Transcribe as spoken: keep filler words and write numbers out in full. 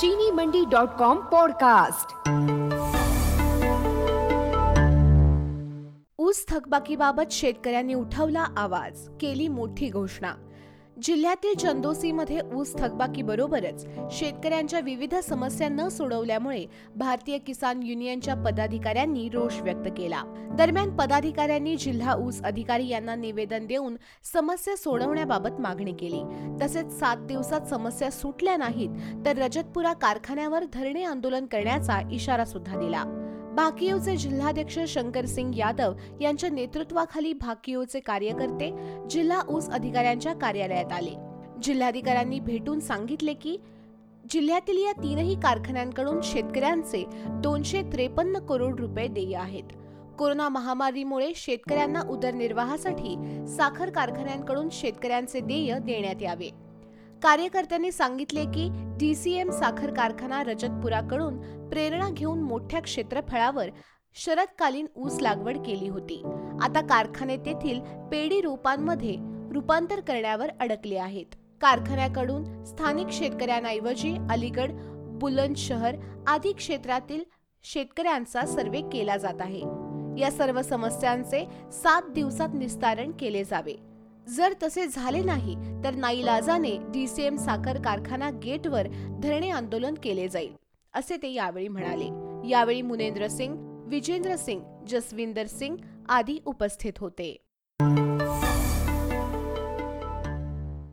चीनी मंडी dot com podcast. ऊस थकबाकीबाबत शेतकऱ्यांनी उठवला आवाज, केली मोठी घोषणा। जिल्ह्यातील चंदोसीमध्ये ऊस थकबाकी बरोबरच शेतकऱ्यांच्या विविध समस्या न सोडवल्यामुळे भारतीय किसान युनियनच्या पदाधिकाऱ्यांनी रोष व्यक्त केला। दरम्यान पदाधिकाऱ्यांनी जिल्हा ऊस अधिकारी यांना निवेदन देऊन समस्या सोडवण्याबाबत मागणी केली। तसेच सात दिवसात समस्या सुटल्या नाहीत तर रजतपुरा कारखान्यावर धरणे आंदोलन करण्याचा इशारा सुद्धा दिला। भाकियूचे जिल्हाध्यक्ष शंकरसिंग यादव यांच्या नेतृत्वाखाली भाकियूचे कार्यकर्ते जिल्हा ऊस अधिकाऱ्यांच्या कार्यालयात आले। जिल्हाधिकाऱ्यांनी भेटून सांगितले की जिल्ह्यातील या तीनही कारखान्यांकडून शेतकऱ्यांचे दोनशे त्रेपन्न करोड रुपये देय आहेत। कोरोना महामारीमुळे शेतकऱ्यांना उदरनिर्वाहासाठी साखर कारखान्यांकडून शेतकऱ्यांचे देय देण्यात यावे। कार्यकर्त्यांनी सांगितले की डीसीएम साखर कारखाना रजतपुराकडून प्रेरणा घेऊन मोठ्या क्षेत्रफळावर शरदकालीन ऊस लागवड केली होती। आता कारखाने तेथील पेडी रोपांमध्ये रूपांतर करण्यावर अडकले आहेत। कारखान्याकडून स्थानिक शेतकऱ्यांऐवजी अलीगड, बुलंदशहर आदी क्षेत्रातील शेतकऱ्यांचा सर्वे केला जात आहे। या सर्व समस्यांचे सात दिवसात निस्तारण केले जावे। जर तसे झाले नाही तर नाईलाजाने डीसीएम साखर कारखाना गेटवर धरणे आंदोलन केले जाईल, असे ते यावेळी म्हणाले। यावेळी मुनेंद्र सिंग, विजेंद्र सिंग, जसविंदर सिंग आदी उपस्थित होते।